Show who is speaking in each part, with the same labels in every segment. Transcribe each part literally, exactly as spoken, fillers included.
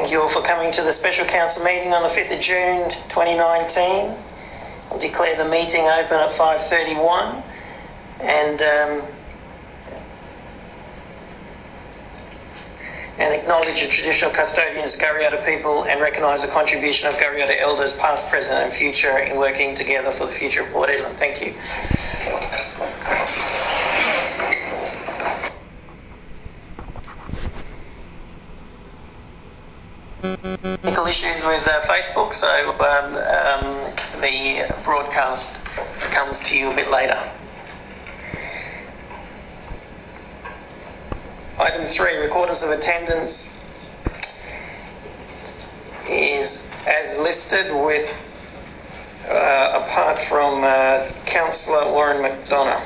Speaker 1: Thank you all for coming to the special council meeting on the fifth of June twenty nineteen. I'll declare the meeting open at five thirty-one and um, and acknowledge the traditional custodians of Kariyarra people and recognise the contribution of Kariyarra elders past, present and future in working together for the future of Port Hedland. Thank you. Technical issues with uh, Facebook, so um, um, the broadcast comes to you a bit later. Item three, recorders of attendance is as listed with, uh, apart from uh, Councillor Warren McDonough.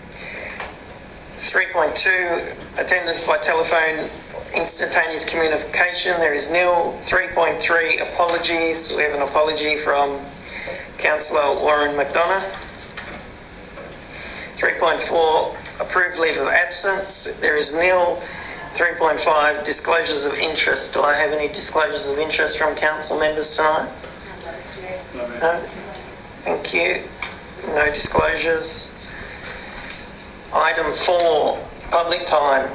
Speaker 1: three point two, attendance by telephone, instantaneous communication, there is nil. three point three, apologies, we have an apology from Councillor Warren McDonough. three point four, approved leave of absence, there is nil. three point five, disclosures of interest. Do I have any disclosures of interest from council members tonight? No? Thank you. No disclosures. Item four, public time.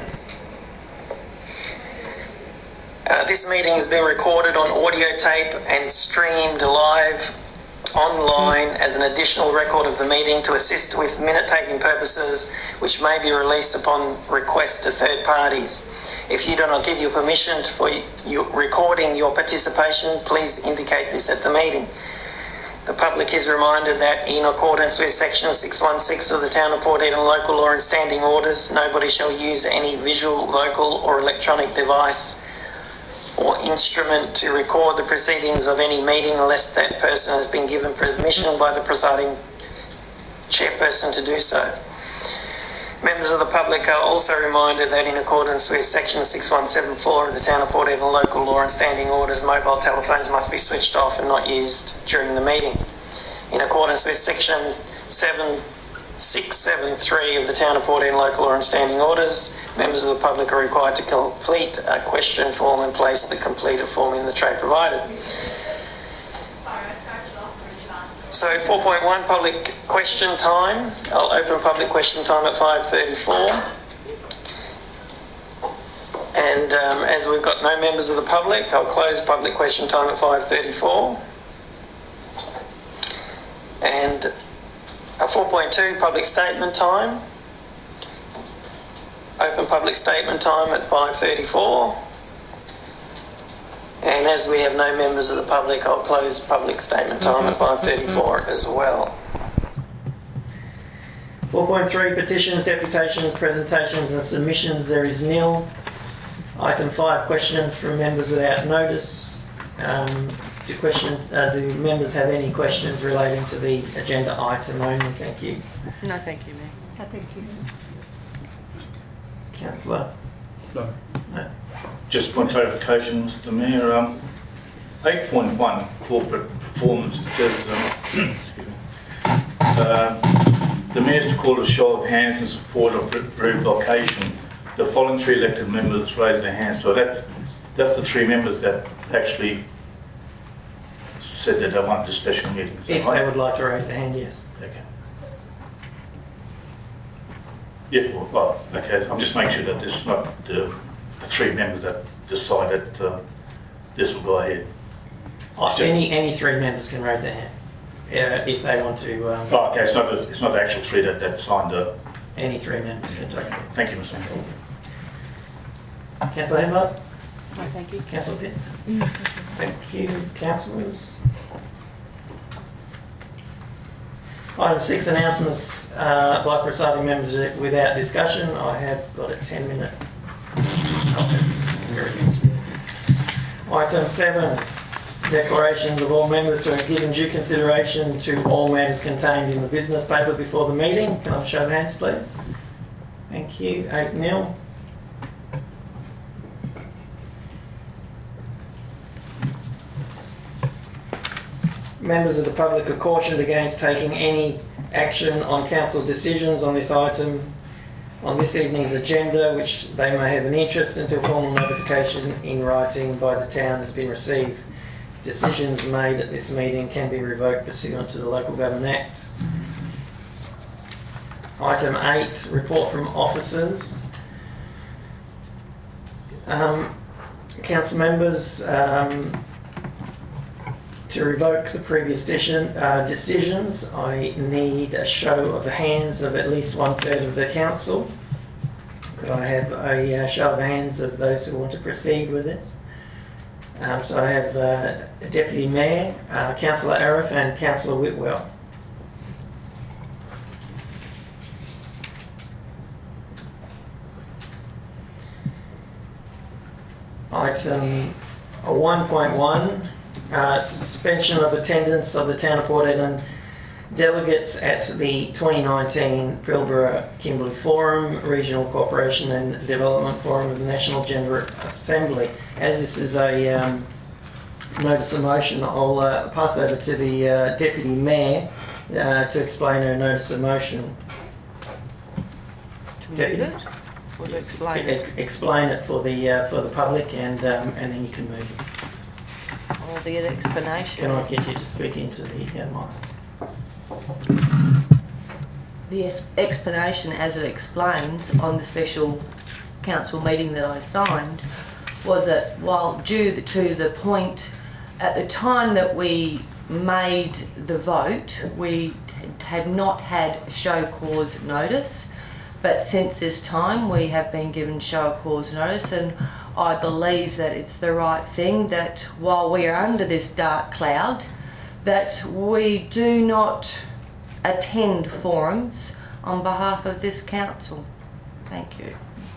Speaker 1: Uh, this meeting has been recorded on audio tape and streamed live online as an additional record of the meeting to assist with minute-taking purposes, which may be released upon request to third parties. If you do not give your permission for you recording your participation, please indicate this at the meeting. The public is reminded that in accordance with section six one six of the Town of Port Hedland local law and standing orders, nobody shall use any visual, vocal or electronic device or instrument to record the proceedings of any meeting unless that person has been given permission by the presiding chairperson to do so. Members of the public are also reminded that in accordance with section six one seven four of the Town of Port Hedland local law and standing orders, mobile telephones must be switched off and not used during the meeting. In accordance with section seven six seven three of the Town of Port Hedland local law and standing orders, members of the public are required to complete a question form and place the completed form in the tray provided. So four point one, public question time. I'll open public question time at five thirty-four. And um, as we've got no members of the public, I'll close public question time at five thirty-four. And uh, four point two, public statement time. Open public statement time at five thirty-four. And as we have no members of the public, I'll close public statement time at five thirty-four as well. four point three, petitions, deputations, presentations and submissions, there is nil. Item five, questions from members without notice. Um, do, questions, uh, do members have any questions relating to the agenda item only? Thank you.
Speaker 2: No, thank you, Mayor.
Speaker 3: No, thank you.
Speaker 1: Councillor?
Speaker 4: No.
Speaker 1: No.
Speaker 4: Just one clarification, Mister Mayor. Um, eight point one, corporate performance, it says, um, excuse me, uh, the Mayor is to call a show of hands in support of revocation. The following three elected members raised their hands. So that's, that's the three members that actually said that they wanted a special meeting. Is that
Speaker 1: If
Speaker 4: right?
Speaker 1: they would like to raise their hand, yes.
Speaker 4: Okay. Yeah, well, well, okay, I'm just making sure that this is not the, the three members that decide that uh, this will go ahead.
Speaker 1: Oh, any any three members can raise their hand uh, if they want to. Um,
Speaker 4: Oh, okay, it's not the, it's not the actual three that, that signed the...
Speaker 1: any three members can take it.
Speaker 4: Thank you, Mister Mayor.
Speaker 1: Councillor Hemmer?
Speaker 2: No, thank you.
Speaker 1: Councillor Pitt? Thank you, councillors. Item six, announcements uh, by presiding members without discussion. I have got a ten minute. Item seven, declarations of all members to have given due consideration to all matters contained in the business paper before the meeting. Can I have a show of hands, please? Thank you. Eight nil. Members of the public are cautioned against taking any action on council decisions on this item on this evening's agenda which they may have an interest until formal notification in writing by the town has been received. Decisions made at this meeting can be revoked pursuant to the Local Government Act. Item eight, report from officers. Um, council members, um, to revoke the previous decision, uh, decisions, I need a show of hands of at least one third of the council. Could I have a uh, show of hands of those who want to proceed with this? Um, so I have uh, Deputy Mayor, uh, Councillor Arif and Councillor Whitwell. Item one point one, uh, suspension of attendance of the Town of Port Edmund delegates at the twenty nineteen Pilbara Kimberley Forum, Regional Cooperation and Development Forum of the National General Assembly. As this is a um, notice of motion, I'll uh, pass over to the uh, Deputy Mayor uh, to explain her notice of motion.
Speaker 2: To move
Speaker 1: Deputy.
Speaker 2: it or to explain
Speaker 1: E-
Speaker 2: it?
Speaker 1: Explain it for the uh, for the public, and um, and then you can move it.
Speaker 2: Or the explanation?
Speaker 1: Can I
Speaker 2: is-
Speaker 1: get you to speak into the uh, mic?
Speaker 2: The es- explanation, as it explains on the special council meeting that I signed, was that while due to the point at the time that we made the vote, we had not had show cause notice, but since this time we have been given show cause notice, and I believe that it's the right thing that while we are under this dark cloud, that we do not attend forums on behalf of this council. Thank you.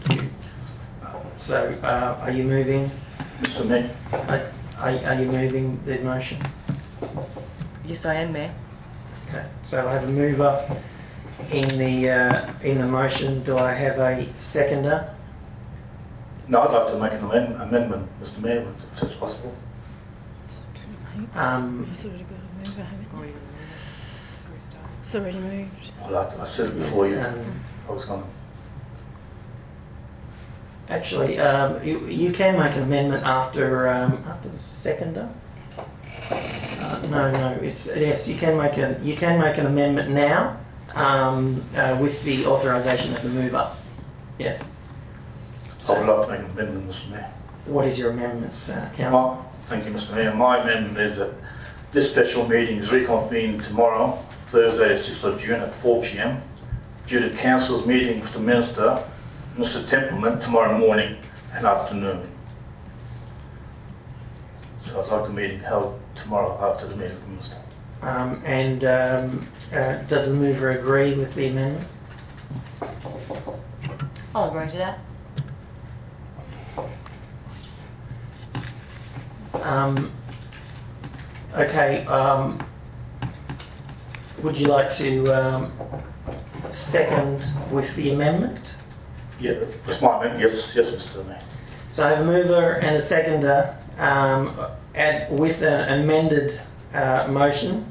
Speaker 1: So, uh, are you moving?
Speaker 4: Mister Mayor,
Speaker 1: Are, are, are you moving the motion?
Speaker 2: Yes, I am, Mayor.
Speaker 1: Okay. So I have a mover in the uh, in the motion. Do I have a seconder?
Speaker 4: no, I'd like to make an amend- amendment, Mister Mayor, if that's possible.
Speaker 1: Um,
Speaker 3: It's already got a mover, haven't you?
Speaker 2: Already
Speaker 3: It's already moved.
Speaker 4: I'd like to, I said it before you,
Speaker 1: um,
Speaker 4: I was going
Speaker 1: actually, um, you, you can make an amendment after um, after the seconder. Uh, no, no. It's yes. You can make a you can make an amendment now um, uh, with the authorisation of the mover. Yes.
Speaker 4: to, I would like to make an amendment, Mister Mayor.
Speaker 1: What is your amendment, uh, Councillor?
Speaker 4: My, thank you, Mister Mayor. My amendment is that this special meeting is reconvened tomorrow, Thursday, the sixth of June at four p m due to Council's meeting with the Minister, Mister Templeman, tomorrow morning and afternoon. So I'd like the meeting held tomorrow after the meeting with the Minister.
Speaker 1: Um, and um, uh, does the mover agree with the amendment?
Speaker 2: I'll agree to that.
Speaker 1: Um, okay. Um, would you like to um, second with the amendment?
Speaker 4: Yeah, that's my amendment. Yes, yes, Mister Mayor.
Speaker 1: So I have a mover and a seconder um, and with an amended uh, motion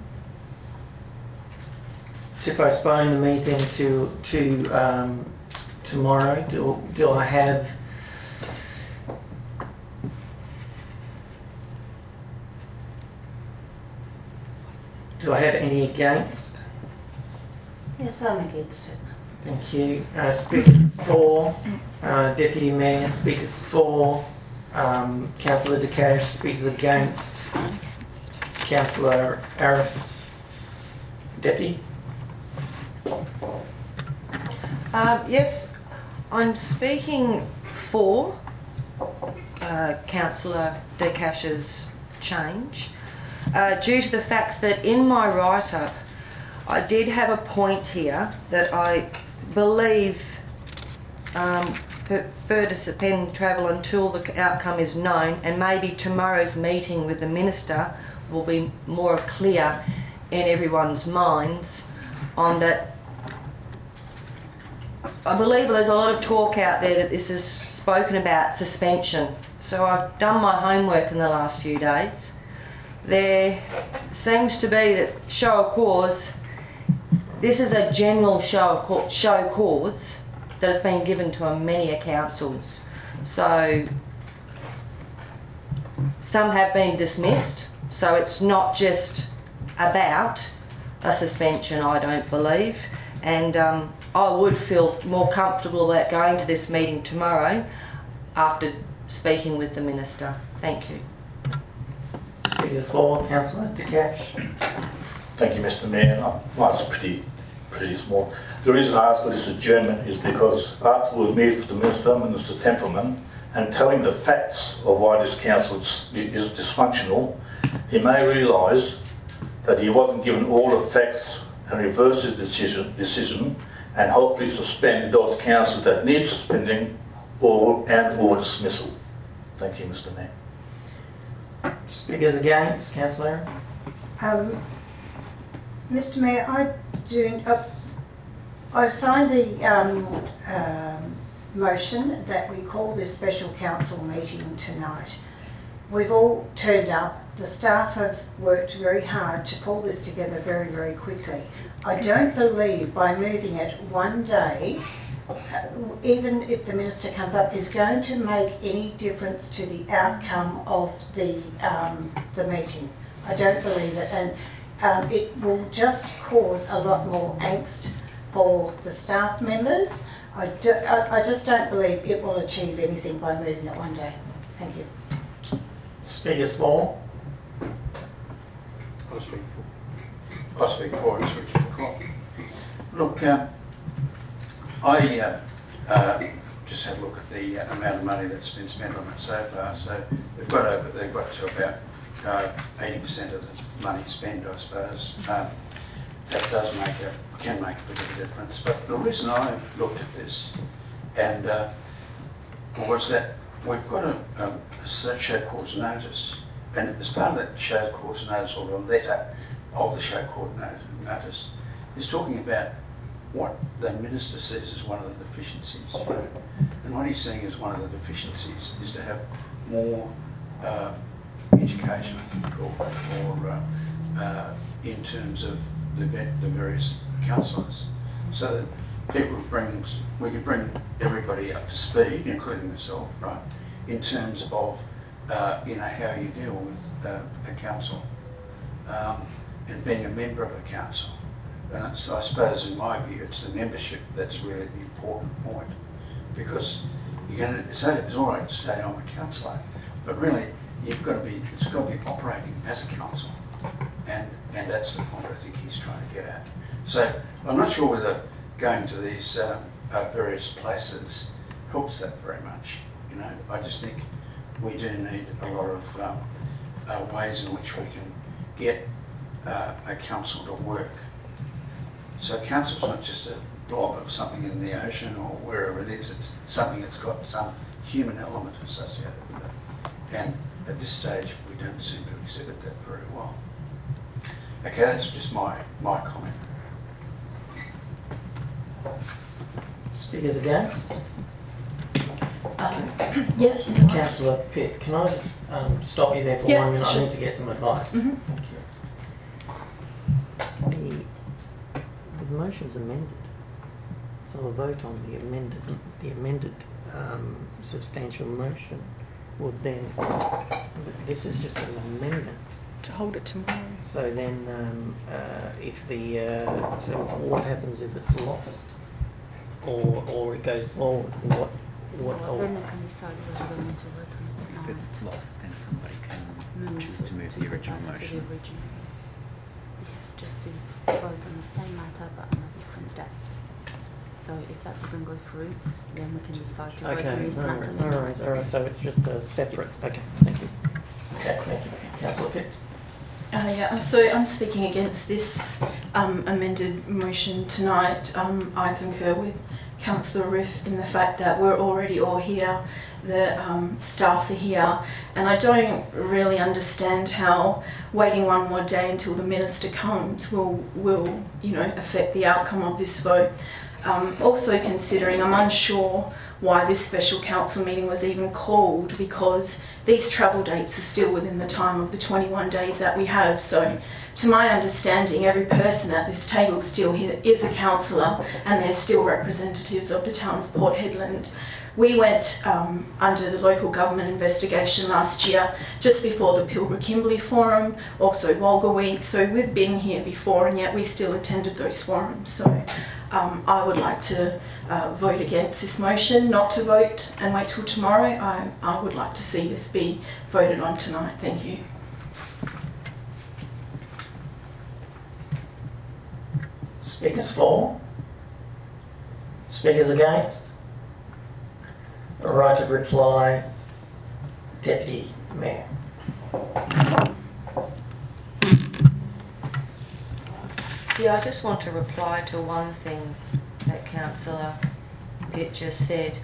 Speaker 1: to postpone the meeting to to um, tomorrow. Do, do I have? Do I have any against?
Speaker 5: Yes, I'm against it.
Speaker 1: Thank you. Uh, speakers for, uh, Deputy Mayor, speakers for, um, Councillor De Cash, speakers against, Councillor Arif. Deputy?
Speaker 2: Uh, yes, I'm speaking for uh, Councillor De Cash's change uh, due to the fact that in my write-up I did have a point here that I believe um, prefer to suspend travel until the outcome is known, and maybe tomorrow's meeting with the Minister will be more clear in everyone's minds on that. I believe there's a lot of talk out there that this is spoken about suspension. So I've done my homework in the last few days. There seems to be that show of cause, this is a general show of show cause that has been given to many councils. So some have been dismissed, so it's not just about a suspension, I don't believe. And um, I would feel more comfortable about going to this meeting tomorrow after speaking with the Minister. Thank you.
Speaker 6: Speakers for Councillor De Cash.
Speaker 4: Thank you, Mister Mayor. Uh, Well, it's pretty, pretty small. The reason I asked for this adjournment is because after we meet with the Minister, Minister Templeman, and telling the facts of why this council is, is dysfunctional, he may realise that he wasn't given all the facts and reverse his decision, decision and hopefully suspend those councils that need suspending or and or dismissal. Thank you, Mister Mayor.
Speaker 6: Speakers against, Councillor.
Speaker 5: Um, Mister Mayor, I do. Uh, I've signed the um, um, motion that we call this special council meeting tonight. We've all turned up. The staff have worked very hard to pull this together very, very quickly. I don't believe by moving it one day, uh, even if the Minister comes up, is going to make any difference to the outcome of the um, the meeting. I don't believe it, and um, it will just cause a lot more angst for the staff members. I, do, I, I just don't believe it will achieve anything by moving it one day. Thank you.
Speaker 6: Speakers for.
Speaker 7: I'll speak for. I'll speak for it. Switch to call. Look, um, I uh, uh, just had a look at the uh, amount of money that's been spent on it so far. So they've got over, they've got to about uh, eighty percent of the money spent, I suppose. Um, that does make a can make a bit of a difference. But the reason I looked at this and uh, was that we've got a, a, a show cause notice, and as part of that show cause notice, or the letter of the show cause notice, is talking about what the Minister says is one of the deficiencies. You know? And what he's saying is one of the deficiencies is to have more uh, education, I think, or, or uh, uh, in terms of the, the various councillors, so that people bring, we can bring everybody up to speed, including myself, right, in terms of uh, you know, how you deal with uh, a council um, and being a member of a council. And it's, I suppose, in my view, it's the membership that's really the important point, because you're going to, it's, it's all right to say I'm a councillor, but really you've got to be, it's got to be operating as a council, and and that's the point I think he's trying to get at. So I'm not sure whether going to these uh, uh, various places helps that very much. You know, I just think we do need a lot of um, uh, ways in which we can get uh, a council to work. So council's not just a blob of something in the ocean or wherever it is, it's something that's got some human element associated with it. And at this stage, we don't seem to exhibit that very well. Okay, that's just my, my comment.
Speaker 6: Speakers against?
Speaker 3: Um, yeah.
Speaker 6: Councillor Pitt, can I just um, stop you there for
Speaker 3: Yeah,
Speaker 6: one minute?
Speaker 3: sure.
Speaker 6: I need to get some advice.
Speaker 3: Mm-hmm.
Speaker 6: Thank you.
Speaker 8: The, the motion's amended, so a vote on the amended, the amended um, substantial motion would then, this is just an amendment.
Speaker 3: To hold it tomorrow.
Speaker 8: So then, um, uh, if the, uh, so what happens if it's lost, or or it goes forward? What what?
Speaker 9: Well, then they can decide whether they want to vote on it.
Speaker 10: If it's lost, then somebody can
Speaker 9: Move
Speaker 10: choose to move
Speaker 9: to
Speaker 10: the original
Speaker 9: back to
Speaker 10: motion.
Speaker 9: the original. This is just to vote on the same matter but on a different date. So if that doesn't go through, then we can decide to vote on
Speaker 6: Okay,
Speaker 9: this
Speaker 6: all
Speaker 9: matter
Speaker 6: right, all
Speaker 9: tomorrow.
Speaker 6: right, all right. So it's just a separate. Okay, thank you. Okay, thank you, Councillor Pitt.
Speaker 3: Uh, yeah, so I'm speaking against this um, amended motion tonight. Um, I concur with Councillor Riff in the fact that we're already all here, the um, staff are here, and I don't really understand how waiting one more day until the Minister comes will, will you know, affect the outcome of this vote. Um, also considering, I'm unsure why this special council meeting was even called, because these travel dates are still within the time of the twenty-one days that we have. So to my understanding, every person at this table still here is a councillor and they're still representatives of the town of Port Hedland. We went um, under the local government investigation last year, just before the Pilbara Kimberley Forum, also Walga Week, so we've been here before and yet we still attended those forums. So um, I would like to uh, vote against this motion, not to vote and wait till tomorrow. I, I would like to see this be voted on tonight. Thank you.
Speaker 8: Speakers for? Speakers against? Right of reply, Deputy Mayor.
Speaker 2: Yeah, I just want to reply to one thing that Councillor Pitt just said.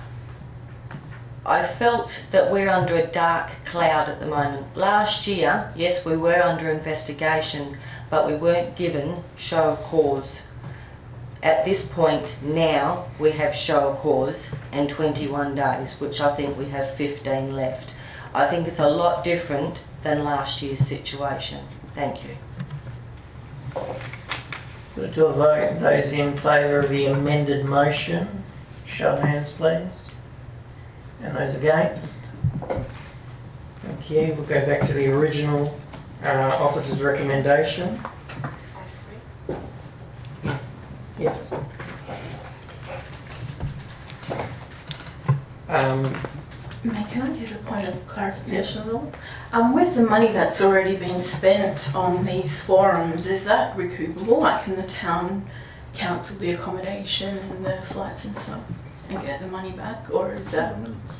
Speaker 2: I felt that we're under a dark cloud at the moment. Last year, yes, we were under investigation, but we weren't given show of cause. At this point now, we have show of cause and twenty-one days, which I think we have fifteen left. I think it's a lot different than last year's situation. Thank you.
Speaker 8: Put to a vote. Those in favour of the amended motion, show of hands please. And those against? Thank you. We'll go back to the original uh, officer's recommendation. Yes. Um,
Speaker 3: May, can I get a point of clarification at all? Um, with the money that's already been spent on these forums, is that recoupable? Like, can the town cancel the accommodation and the flights and stuff and get the money back, or is that?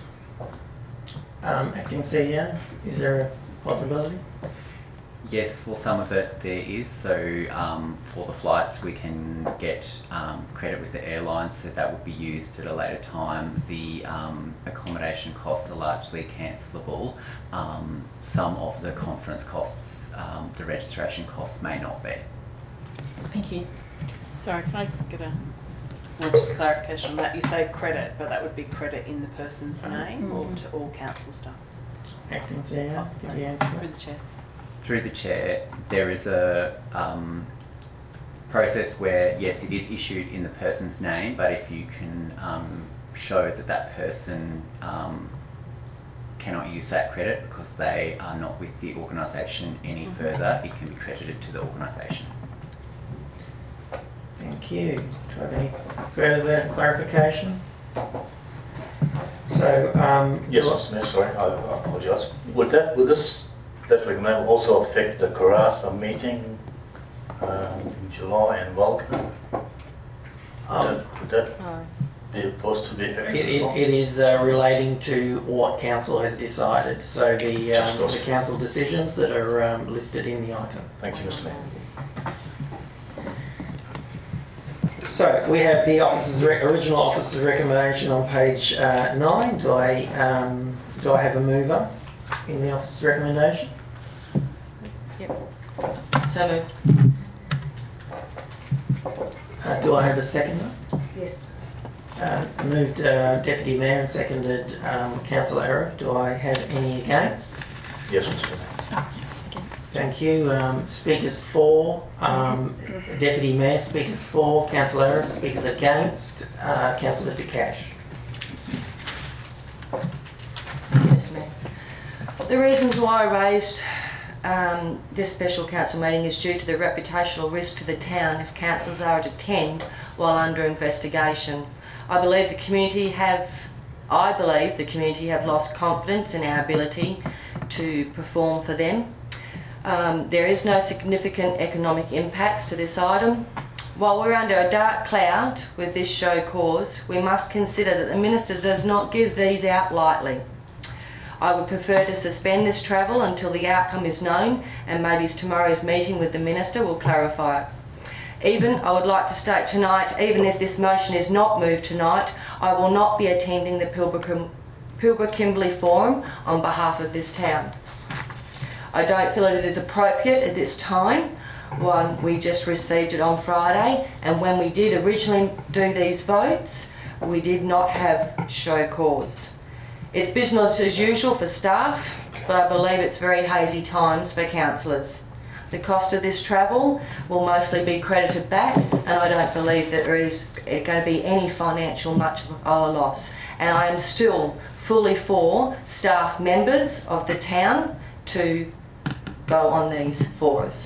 Speaker 8: um, Acting C E O, is there a possibility?
Speaker 10: Yes, for some of it there is. So um, for the flights we can get um, credit with the airlines, so that would be used at a later time. The um, accommodation costs are largely cancelable. Um, some of the conference costs, um, the registration costs may not be.
Speaker 3: Thank you.
Speaker 11: Sorry, can I just get a point of clarification on that? You say credit, but that would be credit in the person's name mm. or to all council staff?
Speaker 8: Acting C E O,
Speaker 11: oh,
Speaker 8: did you answer?
Speaker 11: Through the chair.
Speaker 10: Through the chair, there is a um, process where, yes, it is issued in the person's name, but if you can um, show that that person um, cannot use that credit because they are not with the organisation any mm-hmm. further, it can be credited to the organisation.
Speaker 8: Thank you. Do you have any further clarification? So, um,
Speaker 4: yes, no, sorry, I, I apologise. Would that, would this that recommendation also affect the Karratha meeting um, in July and Vulcan?
Speaker 8: Um,
Speaker 4: would that, would that
Speaker 2: no.
Speaker 4: be supposed to be affected?
Speaker 8: It, it, it is uh, relating to what council has decided. So the, um, the council decisions that are um, listed in the item.
Speaker 4: Thank you, Mister Mayor.
Speaker 8: So we have the officer's re original officer's recommendation on page uh, nine. Do I um, do I have a mover in the officer's recommendation?
Speaker 2: Yep. So moved.
Speaker 8: Uh, do I have a seconder?
Speaker 2: Yes.
Speaker 8: Uh, moved uh, Deputy Mayor and seconded um, Councillor Arif. Do I have any against?
Speaker 4: Yes, Mister Mayor.
Speaker 3: Oh, yes, against.
Speaker 8: Thank you. Um, speakers for, um, Deputy Mayor, speakers for, Councillor Arif, speakers against, uh, Councillor De Cash.
Speaker 2: Yes, Mayor. The reasons why I raised um, this special council meeting is due to the reputational risk to the town if councillors are to attend while under investigation. I believe the community have, I believe the community have lost confidence in our ability to perform for them. Um, there is no significant economic impacts to this item. While we're under a dark cloud with this show cause, we must consider that the Minister does not give these out lightly. I would prefer to suspend this travel until the outcome is known, and maybe tomorrow's meeting with the Minister will clarify it. Even, I would like to state tonight, even if this motion is not moved tonight, I will not be attending the Pilbara, Pilbara Kimberley Forum on behalf of this town. I don't feel it is appropriate at this time. One, we just received it on Friday, and when we did originally do these votes, we did not have show cause. It's business as usual for staff, but I believe it's very hazy times for councillors. The cost of this travel will mostly be credited back, and I don't believe that there is going to be any financial much of a loss. And I am still fully for staff members of the town to go on these for us.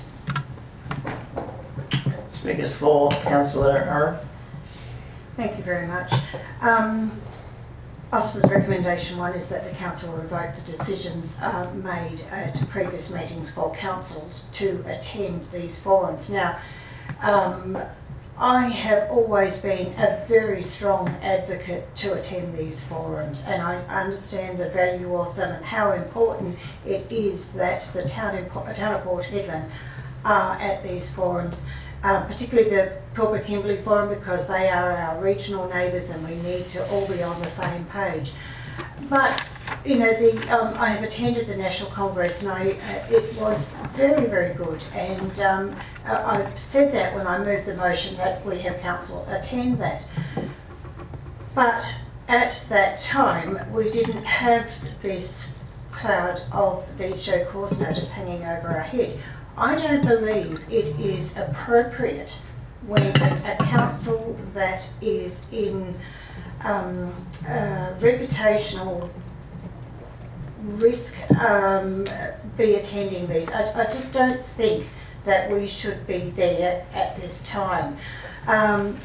Speaker 6: Speakers for Councillor Arif.
Speaker 5: Thank you very much. Um, Officer's recommendation one is that the council revoke the decisions uh, made at previous meetings for councils to attend these forums. Now, um, I have always been a very strong advocate to attend these forums, and I understand the value of them and how important it is that the town, in, town of Port Hedland are at these forums. Um, particularly the Pilbara Kimberley Forum, because they are our regional neighbours and we need to all be on the same page. But, you know, the, um, I have attended the National Congress and I, uh, it was very, very good. And um, I, I said that when I moved the motion that we have council attend that. But at that time, we didn't have this cloud of the show cause notice hanging over our head. I don't believe it is appropriate when a council that is in um, uh, reputational risk um, be attending these. I, I just don't think that we should be there at this time. Um,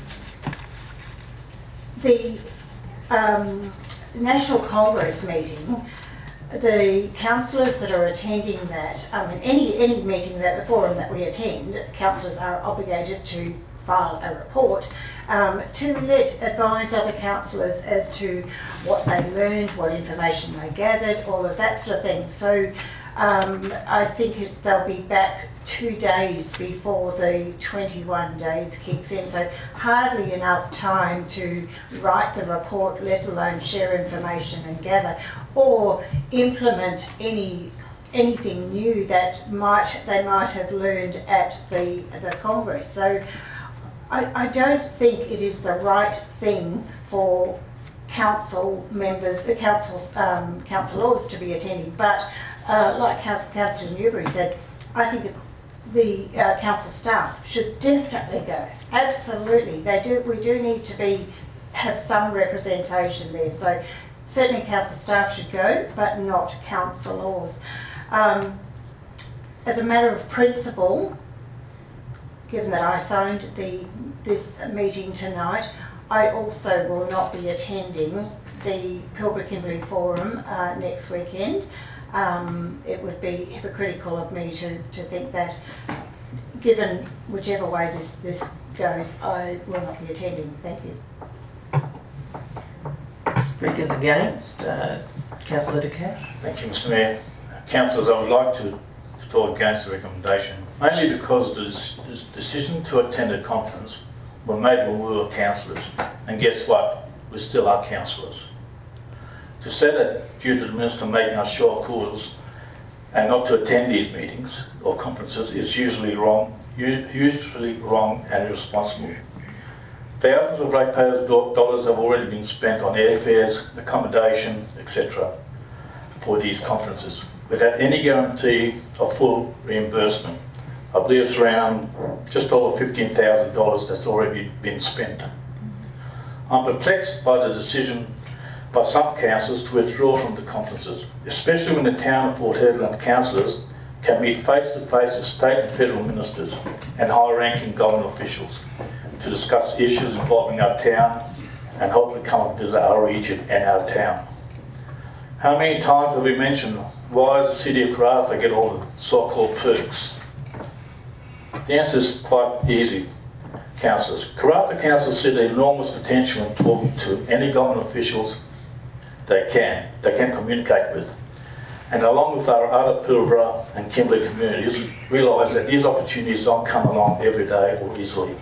Speaker 5: the um, National Congress meeting, the councillors that are attending that, I mean, any any meeting that the forum that we attend, councillors are obligated to file a report um, to let advise other councillors as to what they learned, what information they gathered, all of that sort of thing. So um, I think it, they'll be back two days before the twenty-one days kicks in, so hardly enough time to write the report, let alone share information and gather, or implement any anything new that might they might have learned at the the Congress. So I, I don't think it is the right thing for council members, the council's um, councillors to be attending. But uh, like Councillor Newbury said, I think it, the uh, council staff should definitely go. Absolutely, they do. We do need to be have some representation there. So certainly council staff should go, but not councillors. Um, as a matter of principle, given that I signed the this meeting tonight, I also will not be attending the Pilbara Kimberley Forum uh, next weekend. Um, it would be hypocritical of me to, to think that, given whichever way this, this goes, I will not be attending. Thank you.
Speaker 6: Speakers against, uh, Councillor De Cash.
Speaker 4: Thank you, Mister Mayor. Councillors, I would like to vote against the recommendation, mainly because the des- decision to attend a conference were made when we were councillors, and guess what? We still are councillors. To say that due to the Minister making us show cause and not to attend these meetings or conferences is usually wrong, usually wrong and irresponsible. Thousands of ratepayers' dollars have already been spent on airfares, accommodation, et cetera for these conferences, without any guarantee of full reimbursement. I believe it's around just over fifteen thousand dollars that's already been spent. I'm perplexed by the decision by some councillors to withdraw from the conferences, especially when the town of Port Hedland councillors can meet face-to-face with state and federal ministers and high-ranking government officials to discuss issues involving our town and hopefully come and visit our region and our town. How many times have we mentioned why does the city of Karratha get all the so-called perks? The answer is quite easy, councillors. Karratha Council see the enormous potential in talking to any government officials they can, they can communicate with. And along with our other Pilbara and Kimberley communities, realise that these opportunities don't come along every day or easily.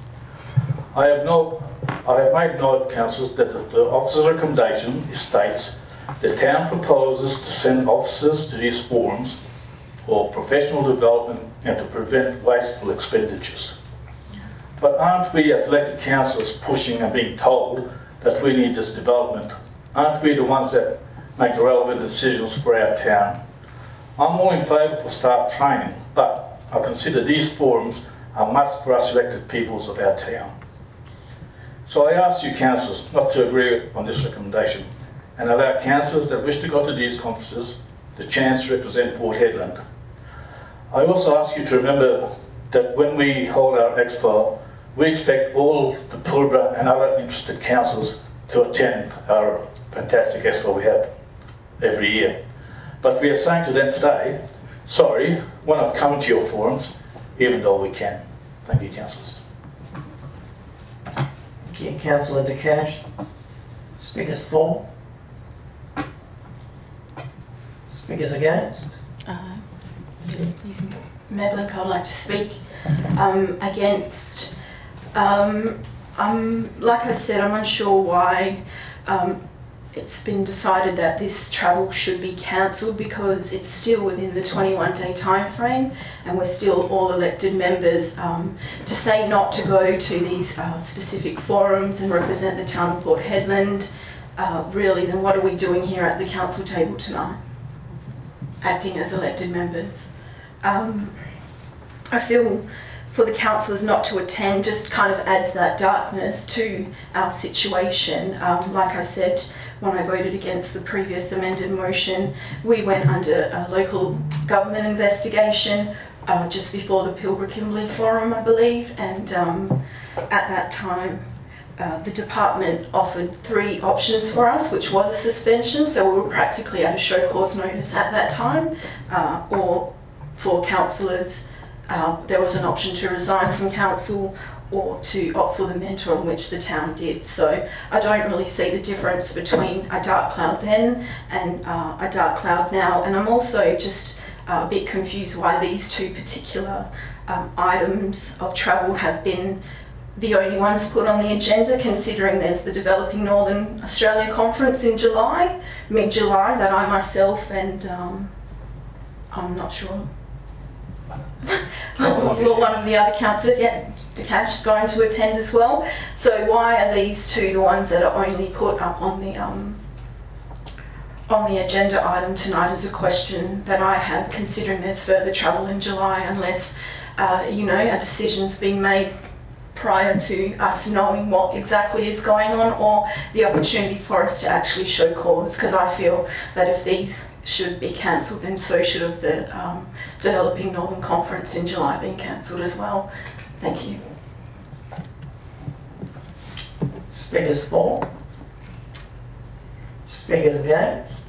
Speaker 4: I have, no, I have made note, councillors, that the, the officer's recommendation states the town proposes to send officers to these forums for professional development and to prevent wasteful expenditures. But aren't we as elected councillors pushing and being told that we need this development? Aren't we the ones that make the relevant decisions for our town? I'm more in favour for staff training, but I consider these forums a must for us elected peoples of our town. So I ask you councillors not to agree on this recommendation and allow councillors that wish to go to these conferences the chance to represent Port Hedland. I also ask you to remember that when we hold our expo, we expect all the Pilbara and other interested councils to attend our fantastic expo we have every year. But we are saying to them today, sorry, we're not coming to your forums, even though we can. Thank you, councillors.
Speaker 8: Thank you, Councillor De Cash. Speakers for? Speakers against?
Speaker 3: Uh, yes, please, Madeline, I'd like to speak um, against. Um, I'm, like I said, I'm unsure why um, it's been decided that this travel should be cancelled, because it's still within the twenty-one day time frame and we're still all elected members. Um, to say not to go to these uh, specific forums and represent the town of Port Hedland, uh, really, then what are we doing here at the council table tonight, acting as elected members? Um, I feel for the councillors not to attend just kind of adds that darkness to our situation. Um, like I said, when I voted against the previous amended motion, we went under a local government investigation uh, just before the Pilbara-Kimberley Forum, I believe, and um, at that time uh, the department offered three options for us, which was a suspension, so we were practically at a show cause notice at that time, uh, or for councillors, Uh, there was an option to resign from council or to opt for the mentor, on which the town did. So I don't really see the difference between a dark cloud then and uh, a dark cloud now. And I'm also just uh, a bit confused why these two particular um, items of travel have been the only ones put on the agenda, considering there's the Developing Northern Australia Conference in July, mid-July, that I myself and um, I'm not sure well, one of the other councillors, yeah, De Cash, is going to attend as well. So why are these two the ones that are only put up on the um, on the agenda item tonight? Is a question that I have, considering there's further travel in July, unless uh, you know, a decision's been made prior to us knowing what exactly is going on, or the opportunity for us to actually show cause. Because I feel that if these should be cancelled, then so should have the um, Developing Northern Conference in July being cancelled as well. Thank you.
Speaker 8: Speakers for? Speakers against?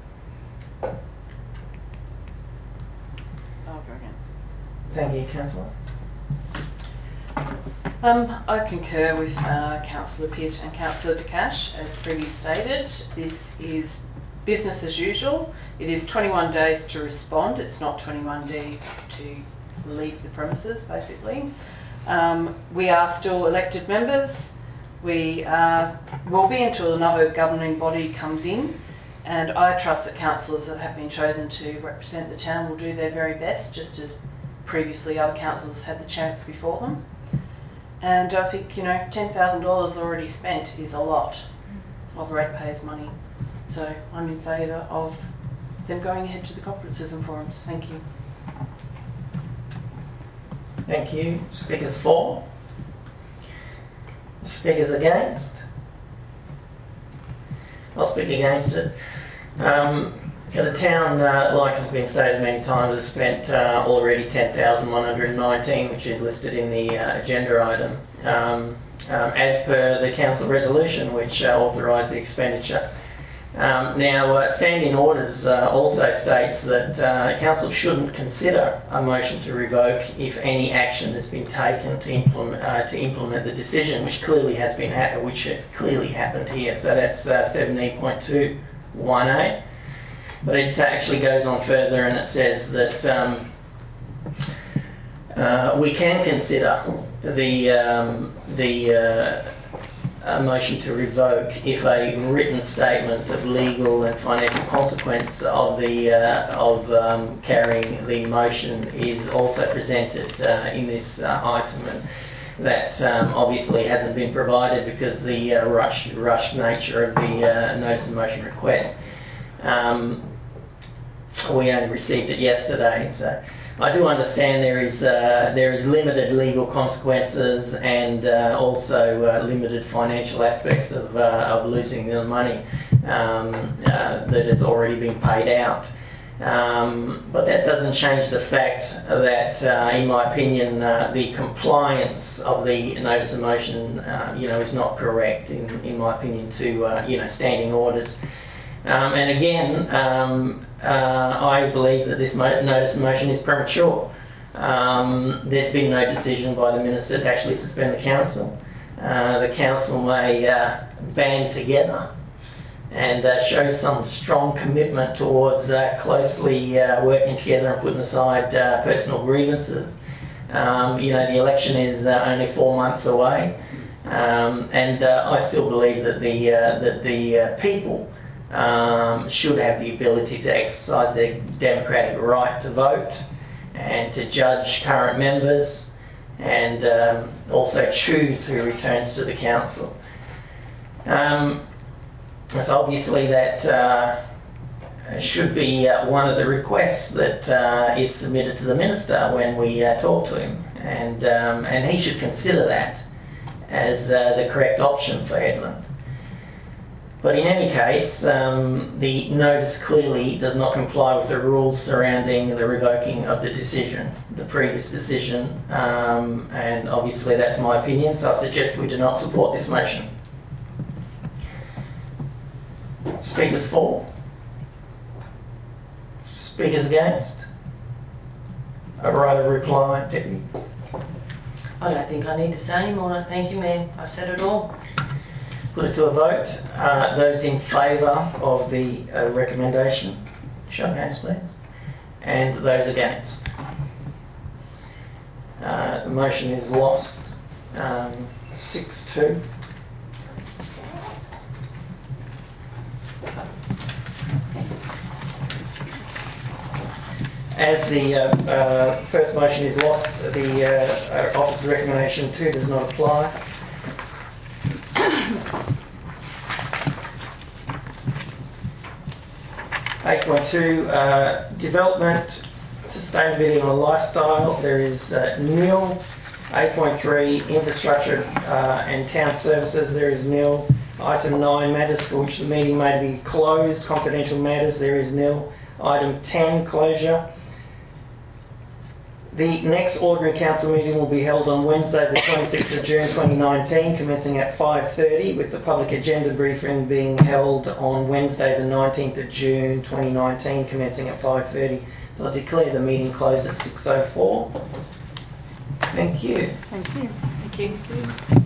Speaker 11: I'll go against.
Speaker 8: Thank you, Councillor.
Speaker 11: Um, I concur with uh, Councillor Pitt and Councillor De Cash. As previously stated, this is business as usual. It is twenty-one days to respond. It's not twenty-one days to leave the premises, basically. Um, we are still elected members. We uh, will be until another governing body comes in, and I trust that councillors that have been chosen to represent the town will do their very best, just as previously other councillors had the chance before them. And I think, you know, ten thousand dollars already spent is a lot of ratepayers' money. So I'm in favour of them going ahead to the conferences and forums. Thank you.
Speaker 8: Thank you. Speakers for? Speakers against? I'll speak against it. Um, the town, uh, like has been stated many times, has spent uh, already ten thousand one hundred nineteen, which is listed in the uh, agenda item, um, um, as per the council resolution, which uh, authorised the expenditure. Um, now, uh, standing orders uh, also states that uh, council shouldn't consider a motion to revoke if any action has been taken to implement uh, to implement the decision, which clearly has been ha which has clearly happened here. So that's uh, seventeen point two one A. But it actually goes on further, and it says that um, uh, we can consider the um, the uh, a motion to revoke if a written statement of legal and financial consequence of the uh, of um, carrying the motion is also presented uh, in this uh, item, and that um, obviously hasn't been provided because the uh, rush rushed nature of the uh, notice of motion request. Um, we only received it yesterday, so
Speaker 6: I do understand there is uh, there is limited legal consequences and uh, also uh, limited financial aspects of, uh, of losing the money um, uh, that has already been paid out. Um, but that doesn't change the fact that, uh, in my opinion, uh, the compliance of the notice of motion, uh, you know, is not correct. In, in my opinion, to uh, you know, standing orders. Um, and again, um, uh, I believe that this mo- notice of motion is premature. Um, there's been no decision by the Minister to actually suspend the Council. Uh, the Council may uh, band together and uh, show some strong commitment towards uh, closely uh, working together and putting aside uh, personal grievances. Um, you know, the election is uh, only four months away, um, and uh, I still believe that the uh, that the uh, people um, should have the ability to exercise their democratic right to vote and to judge current members, and um, also choose who returns to the council. Um, so obviously that uh, should be uh, one of the requests that uh, is submitted to the Minister when we uh, talk to him, and um, and he should consider that as uh, the correct option for Headland. But in any case, um, the notice clearly does not comply with the rules surrounding the revoking of the decision, the previous decision, um, and obviously that's my opinion, so I suggest we do not support this motion. Speakers for? Speakers against? A right of reply, Deputy?
Speaker 2: I don't think I need to say any more. Thank you, man. I've said it all.
Speaker 6: Put it to a vote. Uh, those in favour of the uh, recommendation, show of hands please. And those against. Uh, the motion is lost. Um, six two. As the uh, uh, first motion is lost, the uh, officer's recommendation two does not apply. eight point two, uh, development, sustainability and lifestyle, there is uh, nil. eight point three, infrastructure uh, and town services, there is nil. Item nine, matters for which the meeting may be closed, confidential matters, there is nil. Item ten, closure. The next ordinary council meeting will be held on Wednesday the twenty-sixth of June twenty nineteen, commencing at five thirty, with the public agenda briefing being held on Wednesday the nineteenth of June twenty nineteen, commencing at five thirty. So I declare the meeting closed at six oh four. Thank you.
Speaker 9: Thank you.
Speaker 11: Thank you.